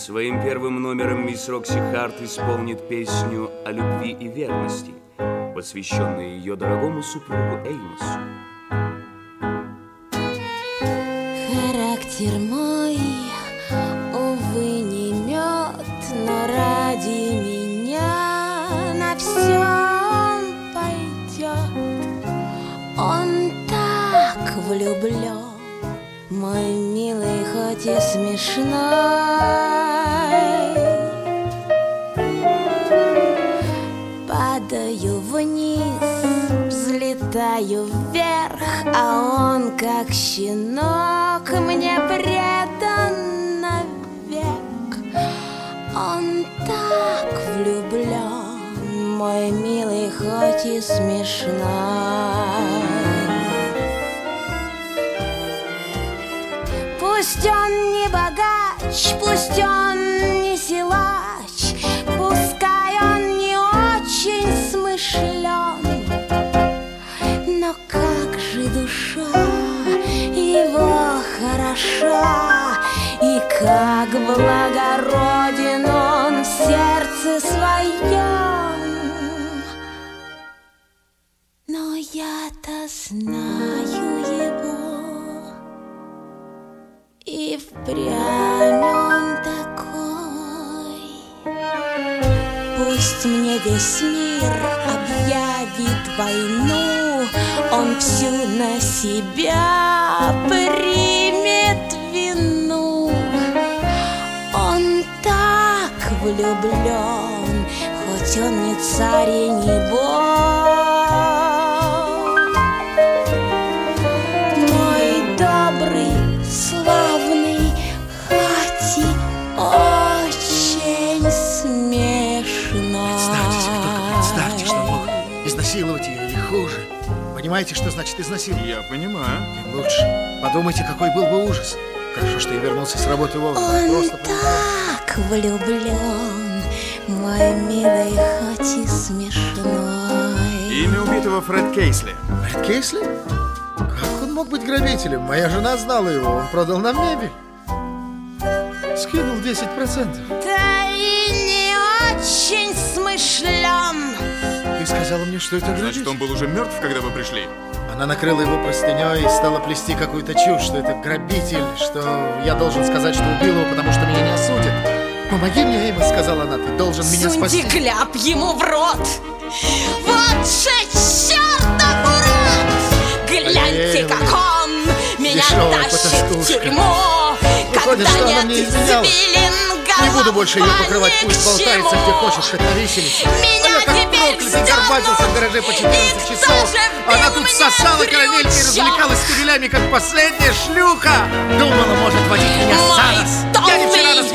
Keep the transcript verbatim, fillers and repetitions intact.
Своим первым номером мисс Рокси Харт исполнит песню о любви и верности, посвященную ее дорогому супругу Эймосу. Характер мой, увы, не мед, но ради меня на все он пойдет. Он так влюблен, мой милый, хоть и смешной. Падаю вниз, взлетаю вверх, а он, как щенок, мне предан навек. Он так влюблен, мой милый, хоть и смешной. Пусть он не богач, пусть он не силач, пускай он не очень смышлен, но как же душа его хороша, и как благороден он в сердце своем. Но я-то знаю его, и впрямь он такой. Пусть мне весь мир объявит войну, он всю на себя примет вину. Он так влюблен, хоть он не царь и не бог. Мой добрый, славный, хоть и очень смешно. Представьте себе, только представьте, что он мог изнасиловать ее или хуже. Понимаете, что значит изнасиловать? Я понимаю. Тем лучше. Подумайте, какой был бы ужас. Хорошо, что я вернулся с работы вовремя. Он Просто так влюблен, мой милый, хоть и смешной. Имя убитого Фред Кейсли. Фред Кейсли? Как он мог быть грабителем? Моя жена знала его, он продал нам мебель. Скинул десять процентов. Да и не очень смышлен. Ты сказала мне, что это грабитель. Значит, он был уже мертв, когда вы пришли? Она накрыла его простыней и стала плести какую-то чушь, что это грабитель, что я должен сказать, что убил его, потому что меня не осудят. Помоги мне, Эймос, сказала она, ты должен меня спасти. Суньте кляп ему в рот. Вот же чертов урод! Гляньте, Эй, как он меня дешевая тащит в потаскушка. тюрьму. Выходит, Когда что она нет мне изменяла. извилин, Не буду больше ее покрывать, голова пусть ни к болтается чему. где хочешь, хоть на виселице. Меня А я как теперь проклятый горбатился в гараже по четырнадцать Никто часов. же Она вбил тут меня сосала в карамельки и крючок. развлекалась с кабелями, как последняя шлюха. Думала, может водить меня Мой сада. Я не вчера добрый,